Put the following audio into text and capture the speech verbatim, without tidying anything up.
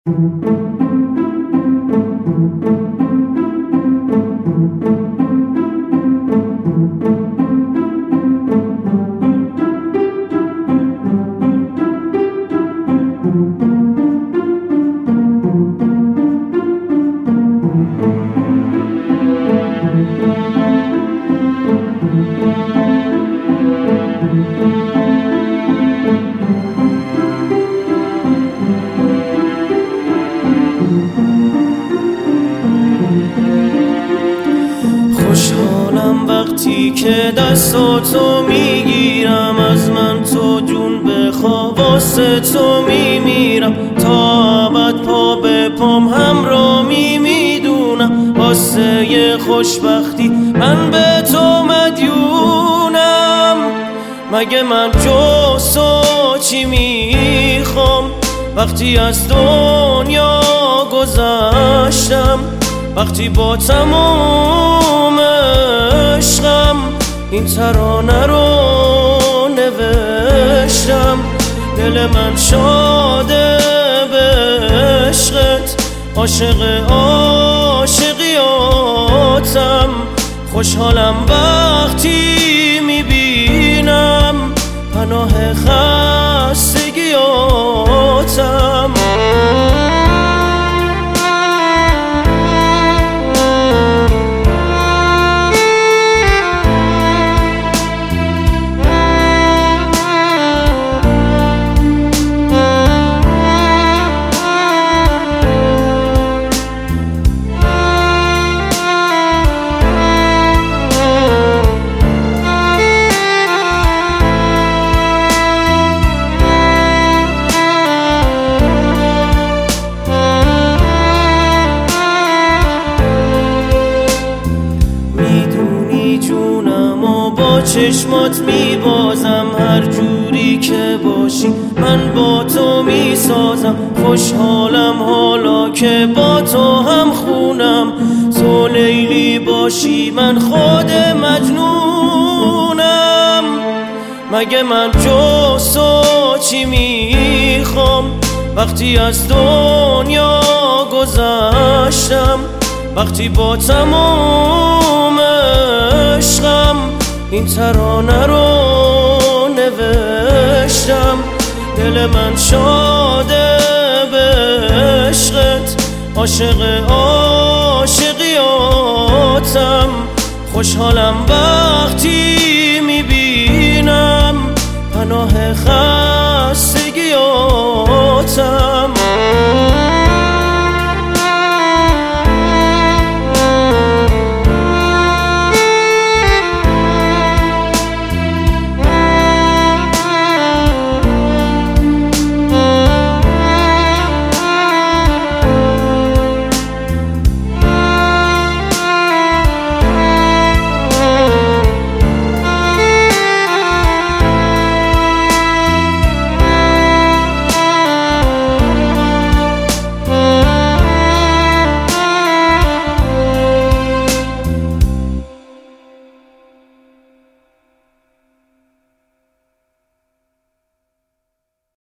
خوشحالم وقتی که دستاتو میگیرم، از من تو جون بخوا واسه تو میمیرم، تا ابد پا به پام همراه میدونم، واسه یه خوشبختی من به تو مدیونم. مگه من جز تو چی میخوام وقتی از دنیا گذشتم، وقتی با تمام عشقم این ترانه رو نوشتم. دل من شاده به عشقت، عاشق عاشقیاتم. خوشحالم وقتی میبینم پناه خستگیاتم. چشمات میبازم، هر جوری که باشی من با تو میسازم. خوشحالم حالا که با تو هم خونم، تو لیلی باشی من خود مجنونم. مگه من جز تو چی میخوام وقتی از دنیا گذشتم، وقتی با تمام عشقم این ترانه رو نوشتم. دل من شاده به عشقت، عاشق عاشقیاتم. خوشحالم وقتی میبینم پناه خستگیاتم.